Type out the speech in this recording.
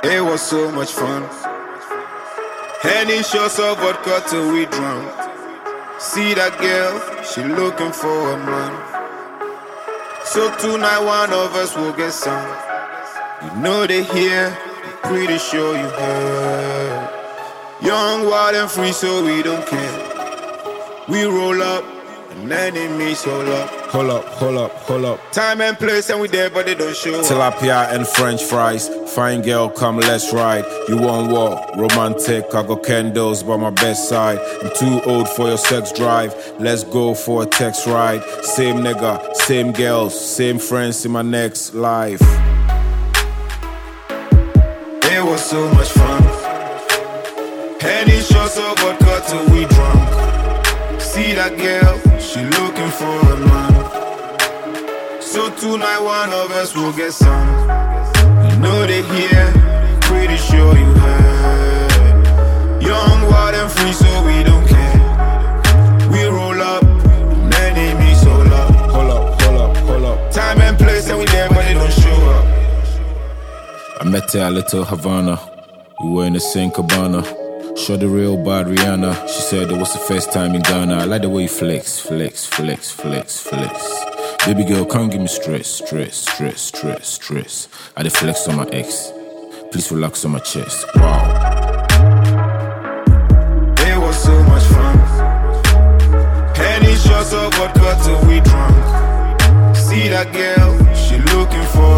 It was so much fun. Any shots of vodka till we drunk. See that girl, she looking for a man. So tonight one of us will get some. You know they here, pretty sure you heard. Young, wild and free, so we don't care. We roll up, and enemies hold up. Hold up, hold up, hold up. Time and place and we there but they don't show up. Tilapia and French fries. Fine girl, come let's ride. You want what? Romantic, I got candles by my bedside. I'm too old for your sex drive. Let's go for a text ride. Same nigga, same girls, same friends in my next life. It was so much fun. Any shots of vodka till we drunk. See that girl, she looking for a man. So tonight one of us will get some. You know they here, pretty sure you heard. Young, wild and free, so we don't care. We roll up, and enemies hold up. Hold up, hold up, hold up. Time and place and we there but they don't show up. I met her at Little Havana. We were in the same cabana. Shot the real bad Rihanna. She said it was the first time in Ghana. I like the way you flex, flex, flex, flex, flex. Baby girl, can't give me stress, stress, stress, stress, stress. I dey flex on my ex. Please relax on my chest. Wow. It was so much fun. Any shots of vodka till we drunk. See that girl, she looking for